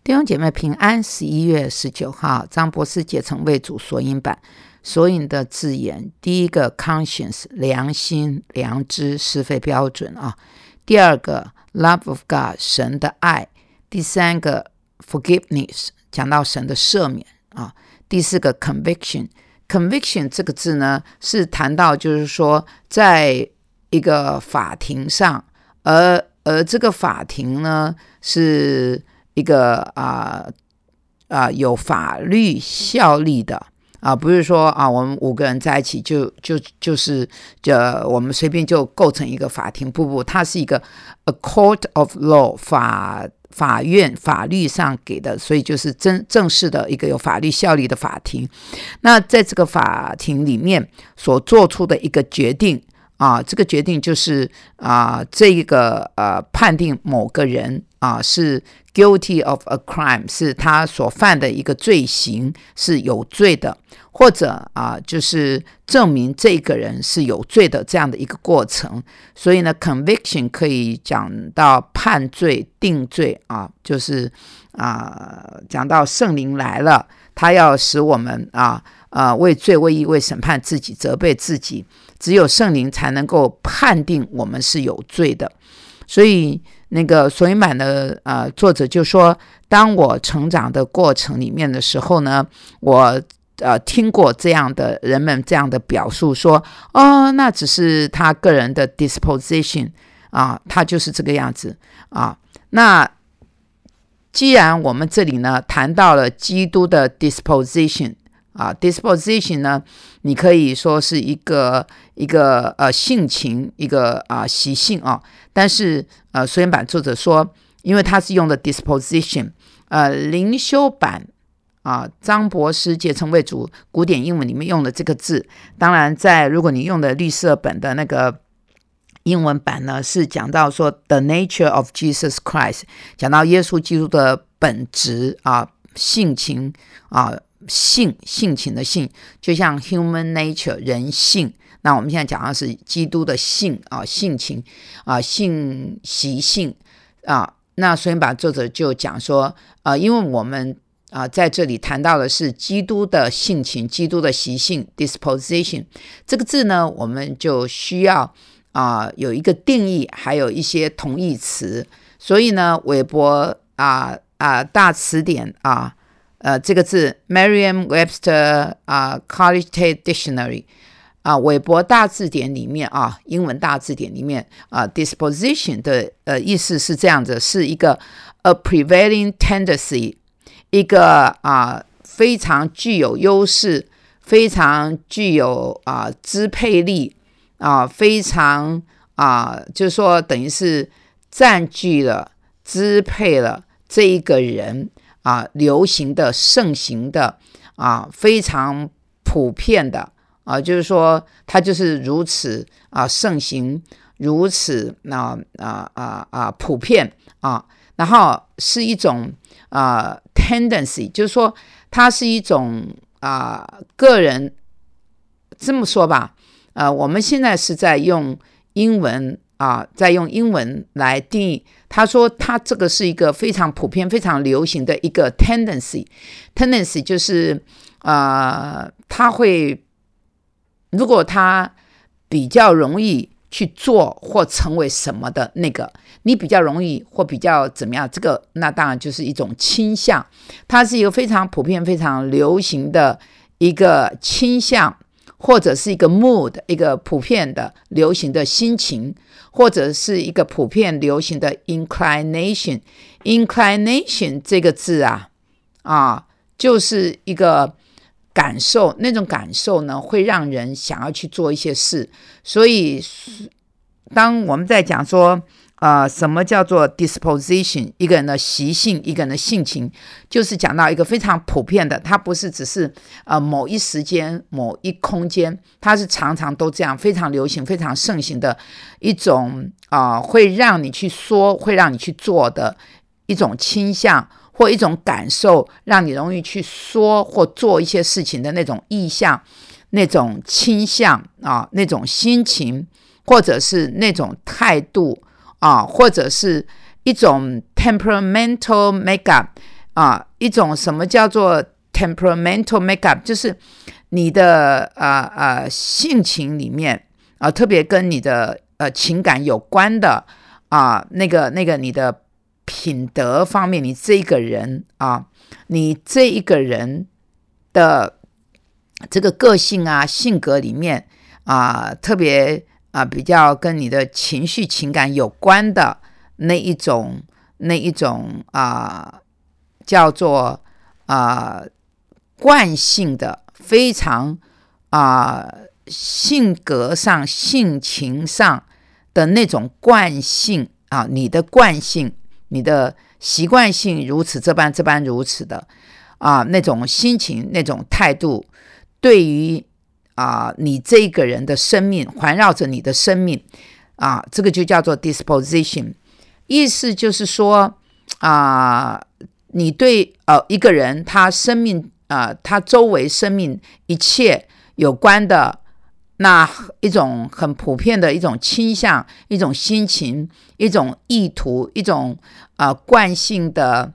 弟兄姐妹平安，11月19号，张博士解成为主索引版。索引的字眼，第一个 conscience 良心、良知、是非标准啊；第二个 love of God 神的爱；第三个 forgiveness 讲到神的赦免啊；第四个 conviction 这个字呢，是谈到就是说，在一个法庭上，而这个法庭呢是一个有法律效力的不是说我们5个人在一起就是我们随便就构成一个法庭，不，它是一个 a court of law 法院法律上给的，所以就是正式的一个有法律效力的法庭。那在这个法庭里面所做出的一个决定这个决定就是这一个判定某个人是 guilty of a crime 是他所犯的一个罪行是有罪的，或者就是证明这个人是有罪的这样的一个过程。所以呢 conviction 可以讲到判罪定罪就是讲到圣灵来了，他要使我们为罪为义为审判自己责备自己，只有圣灵才能够判定我们是有罪的。所以那个索引版的作者就说，当我成长的过程里面的时候呢，我听过这样的人们这样的表述说，那只是他个人的 disposition 他就是这个样子那既然我们这里呢谈到了基督的 disposition disposition 呢，你可以说是一个性情，一个习性但是索引版作者说，因为他是用的 disposition，灵修版张博士解成为主古典英文里面用的这个字，当然如果你用的绿色本的那个英文版呢，是讲到说 the nature of Jesus Christ， 讲到耶稣基督的本质性情性情的性，就像 human nature 人性。那我们现在讲的是基督的性性情性习性那所以把作者就讲说因为我们在这里谈到的是基督的性情，基督的习性 disposition 这个字呢，我们就需要有一个定义，还有一些同义词。所以呢，韦伯大词典这个字 Merriam-Webster College Dictionary韦伯大字典里面英文大字典里面disposition 的意思是这样子，是一个 a prevailing tendency， 一个非常具有优势，非常具有支配力非常就是说等于是占据了支配了这一个人流行的盛行的非常普遍的就是说它就是如此盛行，如此普遍然后是一种tendency， 就是说它是一种个人，这么说吧我们现在是在用英文在用英文来定义，他说他这个是一个非常普遍非常流行的一个 tendency 就是他会，如果他比较容易去做或成为什么的那个，你比较容易或比较怎么样，这个那当然就是一种倾向，它是一个非常普遍非常流行的一个倾向，或者是一个 mood， 一个普遍的流行的心情，或者是一个普遍流行的 inclination 这个字就是一个感受，那种感受呢会让人想要去做一些事。所以当我们在讲说什么叫做 disposition， 一个人的习性，一个人的性情，就是讲到一个非常普遍的，它不是只是某一时间某一空间，它是常常都这样非常流行非常盛行的一种会让你去说会让你去做的一种倾向或一种感受，让你容易去说或做一些事情的那种意向，那种倾向那种心情，或者是那种态度或者是一种 temperamental makeup 一种什么叫做 temperamental makeup， 就是你的性情里面特别跟你的情感有关的那个你的品德方面，你这一个人你这一个人的这个个性性格里面特别比较跟你的情绪情感有关的那一种叫做惯性的，非常性格上性情上的那种惯性你的惯性，你的习惯性如此这般如此的那种心情，那种态度，对于你这个人的生命，环绕着你的生命这个就叫做 disposition。 意思就是说你对一个人他生命他周围生命一切有关的那一种很普遍的一种倾向，一种心情，一种意图，一种惯性的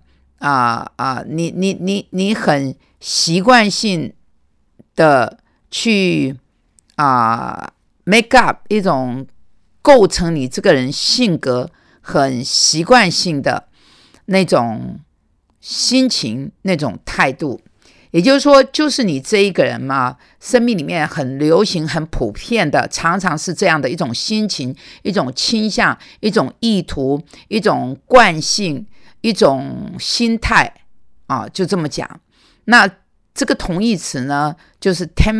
你很习惯性的去make up， 一种构成你这个人性格很习惯性的那种心情，那种态度。也就是说，就是你这一个人嘛，生命里面很流行很普遍的，常常是这样的一种心情，一种倾向，一种意图，一种惯性，一种心态就这么讲。那这个同义词呢，就是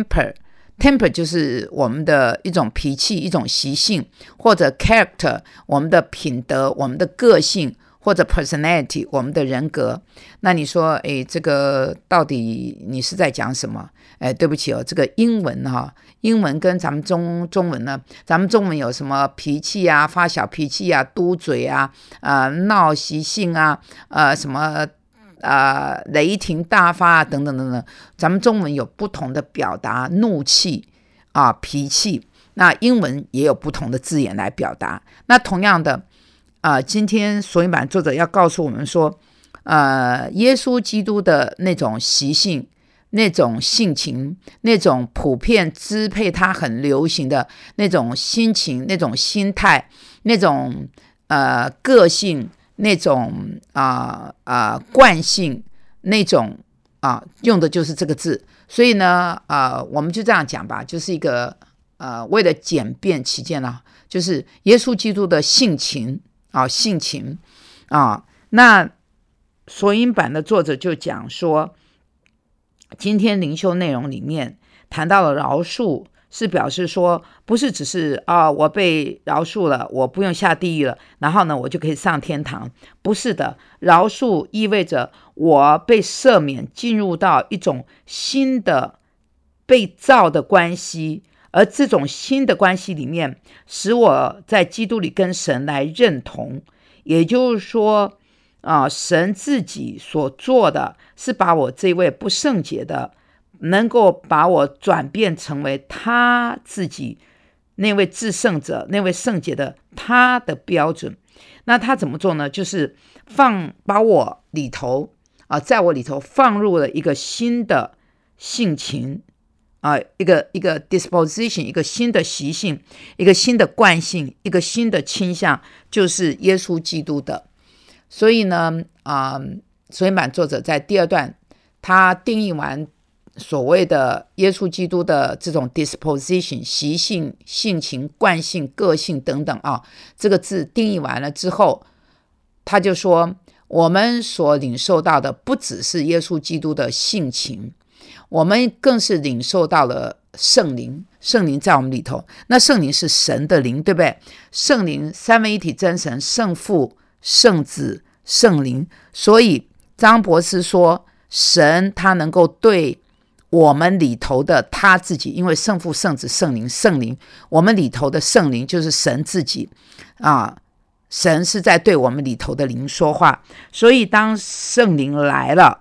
temper 就是我们的一种脾气，一种习性，或者 character 我们的品德，我们的个性，或者 personality 我们的人格。那你说这个到底你是在讲什么？对不起这个英文跟咱们中文呢，咱们中文有什么脾气发小脾气嘟嘴闹习性什么雷霆大发等等等等，咱们中文有不同的表达怒气脾气，那英文也有不同的字眼来表达。那同样的今天索引版作者要告诉我们说耶稣基督的那种习性，那种性情，那种普遍支配他很流行的那种心情，那种心态，那种个性，那种惯性，那种用的就是这个字。所以呢我们就这样讲吧，就是一个为了简便起见就是耶稣基督的性情性情那索引版的作者就讲说，今天灵修内容里面谈到了饶恕，是表示说不是只是我被饶恕了，我不用下地狱了，然后呢我就可以上天堂。不是的，饶恕意味着我被赦免，进入到一种新的被造的关系，而这种新的关系里面使我在基督里跟神来认同。也就是说神自己所做的是把我这位不圣洁的能够把我转变成为他自己那位至圣者，那位圣洁的他的标准。那他怎么做呢？就是把我里头在我里头放入了一个新的性情一个 disposition， 一个新的习性，一个新的惯性，一个新的倾向，就是耶稣基督的。所以呢索引版作者在第二段他定义完所谓的耶稣基督的这种 disposition 习性、性情、惯性、个性等等这个字定义完了之后，他就说我们所领受到的不只是耶稣基督的性情，我们更是领受到了圣灵。圣灵在我们里头，那圣灵是神的灵，对不对？圣灵三位一体真神，圣父、圣子、圣灵。所以张博士说神他能够对我们里头的他自己，因为圣父、圣子、圣灵，我们里头的圣灵就是神自己神是在对我们里头的灵说话。所以当圣灵来了，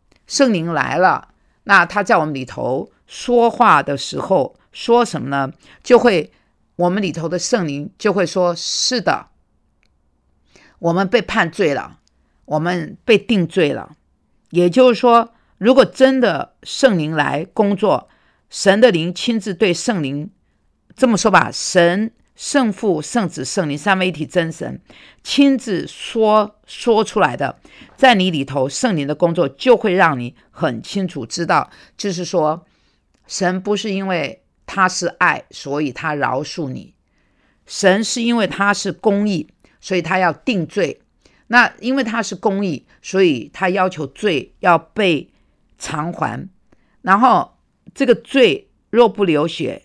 那他在我们里头说话的时候说什么呢？就会我们里头的圣灵就会说，是的，我们被判罪了，我们被定罪了也就是说，如果真的圣灵来工作，神的灵亲自对圣灵，这么说吧，神、圣父、圣子、圣灵三位一体真神亲自说出来的，在你里头圣灵的工作就会让你很清楚知道，就是说神不是因为他是爱所以他饶恕你，神是因为他是公义所以他要定罪，那因为他是公义所以他要求罪要被偿还，然后这个罪若不流血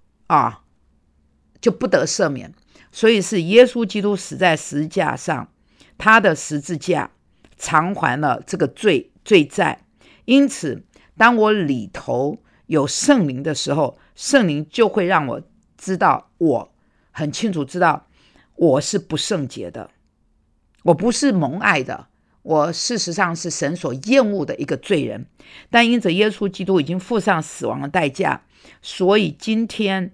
就不得赦免，所以是耶稣基督死在十字架上，他的十字架偿还了这个罪债。因此当我里头有圣灵的时候，圣灵就会让我知道，我很清楚知道我是不圣洁的，我不是蒙爱的，我事实上是神所厌恶的一个罪人，但因着耶稣基督已经付上死亡的代价，所以今天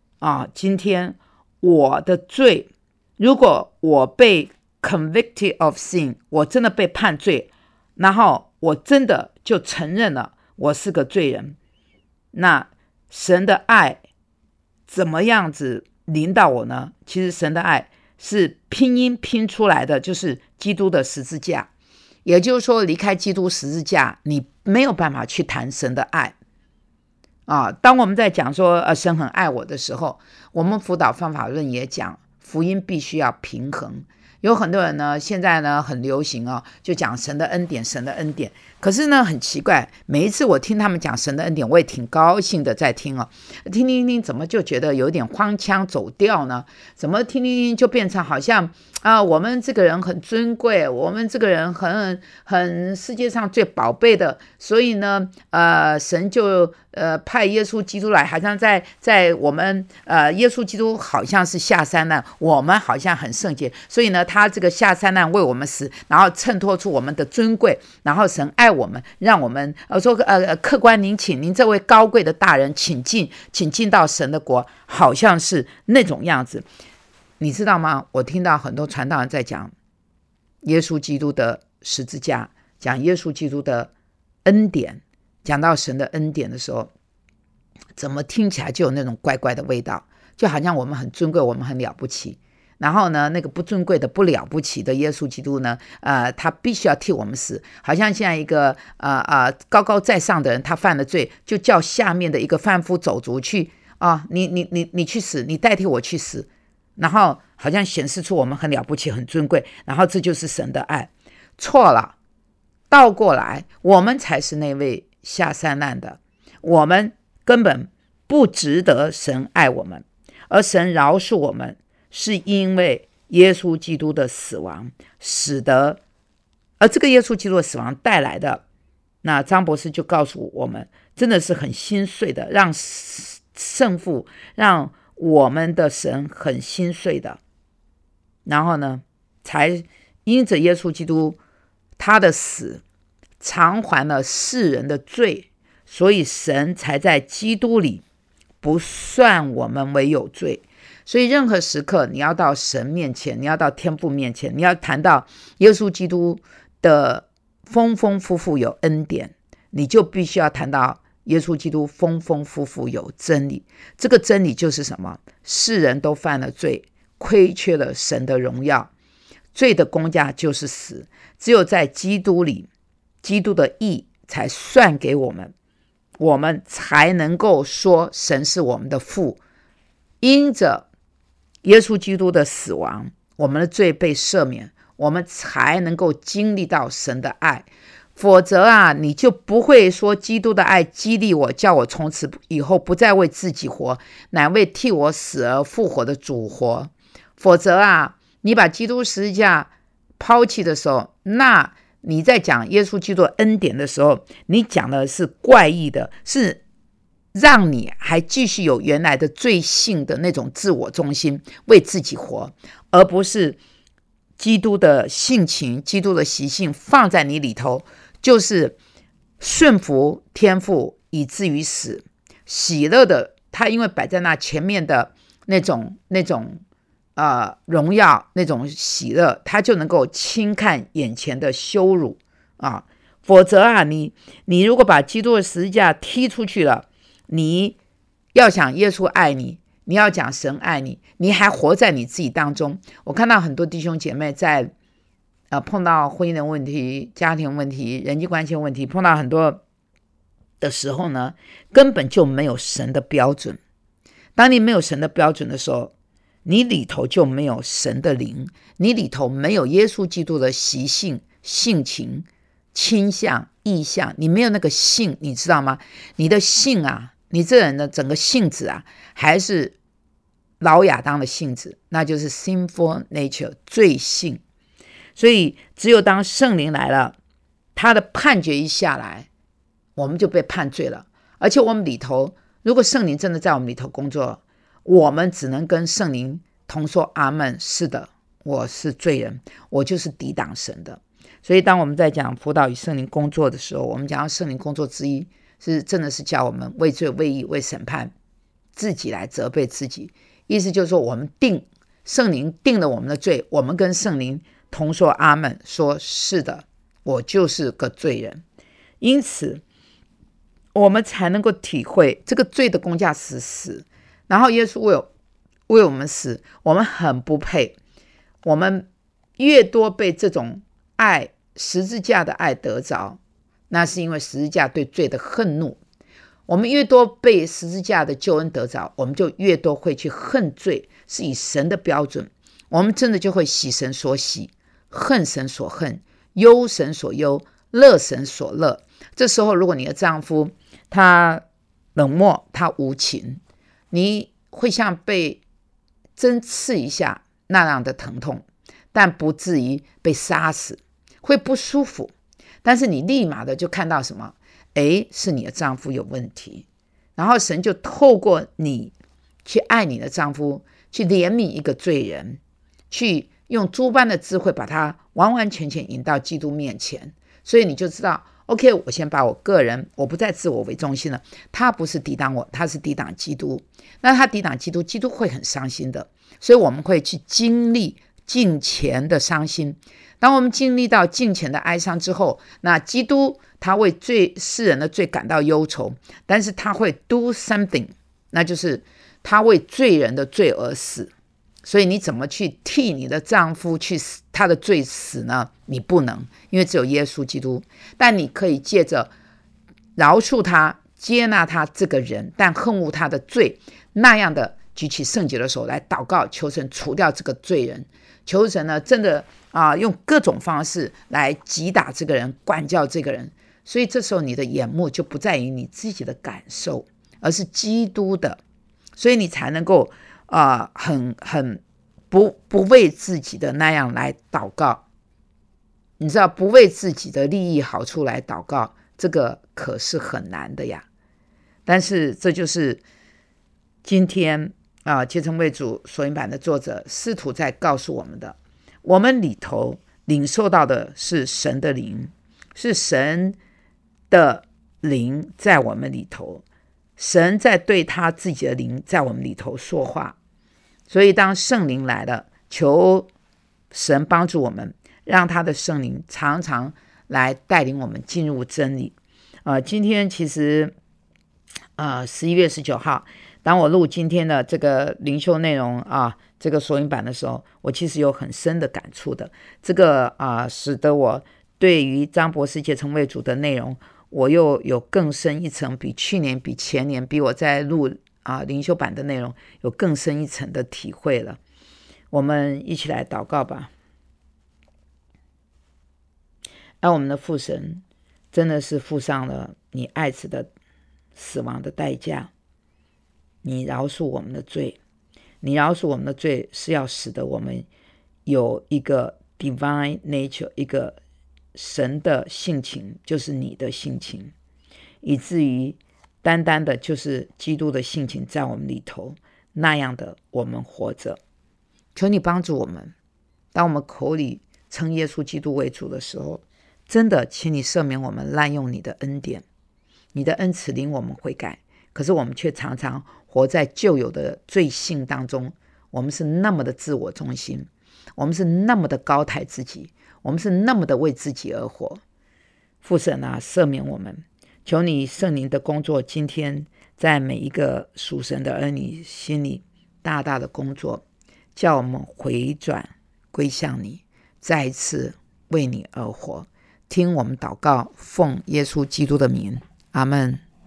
我的罪，如果我被 convicted of sin， 我真的被判罪，然后我真的就承认了我是个罪人，那神的爱怎么样子临到我呢？其实神的爱是拼音拼出来的，就是基督的十字架，也就是说离开基督十字架，你没有办法去谈神的爱当我们在讲说神很爱我的时候，我们辅导方法论也讲福音必须要平衡。有很多人呢，现在呢很流行就讲神的恩典，神的恩典。可是呢很奇怪，每一次我听他们讲神的恩典，我也挺高兴的在听听怎么就觉得有点荒腔走调呢？怎么听就变成好像我们这个人很尊贵，我们这个人很世界上最宝贝的，所以呢神就派耶稣基督来，好像在我们耶稣基督好像是下山难，我们好像很圣洁，所以呢他这个下山难为我们死，然后衬托出我们的尊贵，然后神爱我们，让我们说客官您请，您这位高贵的大人请进到神的国，好像是那种样子。你知道吗？我听到很多传道人在讲耶稣基督的十字架，讲耶稣基督的恩典，讲到神的恩典的时候，怎么听起来就有那种怪怪的味道，就好像我们很尊贵，我们很了不起，然后呢那个不尊贵的不了不起的耶稣基督呢他必须要替我们死，好像现在一个高高在上的人，他犯了罪，就叫下面的一个贩夫走卒去你去死，你代替我去死，然后好像显示出我们很了不起很尊贵，然后这就是神的爱。错了，倒过来我们才是那位下山难的，我们根本不值得神爱我们，而神饶恕我们是因为耶稣基督的死亡，使得而这个耶稣基督的死亡带来的，那张博士就告诉我们，真的是很心碎的，让圣父，让我们的神很心碎的，然后呢才因着耶稣基督他的死偿还了世人的罪，所以神才在基督里不算我们为有罪。所以任何时刻你要到神面前，你要到天父面前，你要谈到耶稣基督的丰丰富富有恩典，你就必须要谈到耶稣基督丰丰富富有真理。这个真理就是什么？世人都犯了罪，亏缺了神的荣耀，罪的工价就是死，只有在基督里，基督的义才算给我们，我们才能够说神是我们的父。因着耶稣基督的死亡，我们的罪被赦免，我们才能够经历到神的爱。否则你就不会说基督的爱激励我，叫我从此以后不再为自己活，乃为替我死而复活的主活。否则你把基督十字架抛弃的时候，那你在讲耶稣基督的恩典的时候，你讲的是怪异的，是让你还继续有原来的罪性的那种自我中心，为自己活，而不是基督的性情，基督的习性放在你里头，就是顺服天父以至于死，喜乐的他因为摆在那前面的那种荣耀，那种喜乐，他就能够轻看眼前的羞辱否则啊，你如果把基督的十字架踢出去了，你要想耶稣爱你，你要讲神爱你，你还活在你自己当中。我看到很多弟兄姐妹在碰到婚姻的问题、家庭问题、人际关系问题，碰到很多的时候呢，根本就没有神的标准。当你没有神的标准的时候，你里头就没有神的灵，你里头没有耶稣基督的习性、性情、倾向、意向，你没有那个性，你知道吗？你的性啊，你这人的整个性质啊，还是老亚当的性质，那就是 sinful nature 罪性。所以只有当圣灵来了，他的判决一下来，我们就被判罪了。而且我们里头，如果圣灵真的在我们里头工作，我们只能跟圣灵同说阿们，是的，我是罪人，我就是抵挡神的。所以当我们在讲辅导与圣灵工作的时候，我们讲到圣灵工作之一是真的是叫我们为罪为义为审判自己来责备自己，意思就是说我们圣灵定了我们的罪，我们跟圣灵同说阿们，说是的，我就是个罪人。因此我们才能够体会这个罪的工价是死，然后耶稣为我们死，我们很不配。我们越多被这种爱，十字架的爱得着，那是因为十字架对罪的恨怒。我们越多被十字架的救恩得着，我们就越多会去恨罪，是以神的标准。我们真的就会喜神所喜，恨神所恨，忧神所忧，乐神所乐。这时候如果你的丈夫他冷漠，他无情，你会像被针刺一下那样的疼痛，但不至于被杀死，会不舒服，但是你立马的就看到什么？是你的丈夫有问题，然后神就透过你去爱你的丈夫，去怜悯一个罪人，去用诸般的智慧把他完完全全引到基督面前。所以你就知道 OK， 我先把我个人，我不再自我为中心了，他不是抵挡我，他是抵挡基督。那他抵挡基督，基督会很伤心的。所以我们会去经历敬虔的伤心。当我们经历到敬虔的哀伤之后，那基督他为世人的罪感到忧愁，但是他会 do something， 那就是他为罪人的罪而死。所以你怎么去替你的丈夫去死他的罪死呢？你不能，因为只有耶稣基督。但你可以借着饶恕他，接纳他这个人，但恨恶他的罪，那样的举起圣洁的手来祷告，求神除掉这个罪人，求神呢真的用各种方式来击打这个人，管教这个人。所以这时候你的眼目就不在于你自己的感受，而是基督的，所以你才能够很不为自己的那样来祷告。你知道不为自己的利益好处来祷告，这个可是很难的呀。但是这就是今天竭诚为主索引版的作者试图在告诉我们的，我们里头领受到的是神的灵，是神的灵在我们里头，神在对他自己的灵在我们里头说话。所以当圣灵来了，求神帮助我们，让他的圣灵常常来带领我们进入真理。今天其实11月19号，当我录今天的这个灵修内容这个索引版的时候，我其实有很深的感触的。这个使得我对于张博士竭诚为主的内容，我又有更深一层，比去年比前年比我在录灵修版的内容有更深一层的体会了。我们一起来祷告吧。我们的父神真的是付上了你爱子的死亡的代价，你饶恕我们的罪，你饶恕我们的罪是要使得我们有一个 divine nature， 一个神的性情，就是你的性情，以至于单单的就是基督的性情在我们里头，那样的我们活着。求你帮助我们，当我们口里称耶稣基督为主的时候，真的请你赦免我们滥用你的恩典，你的恩慈领我们悔改，可是我们却常常活在旧有的罪性当中。我们是那么的自我中心，我们是那么的高抬自己，我们是那么的为自己而活。 父神啊，赦免我们，求你圣灵的工作今天在每一个属神的儿女心里大大的工作，叫我们回转归向你，再一次为你而活。听我们祷告，奉耶稣基督的名，阿们。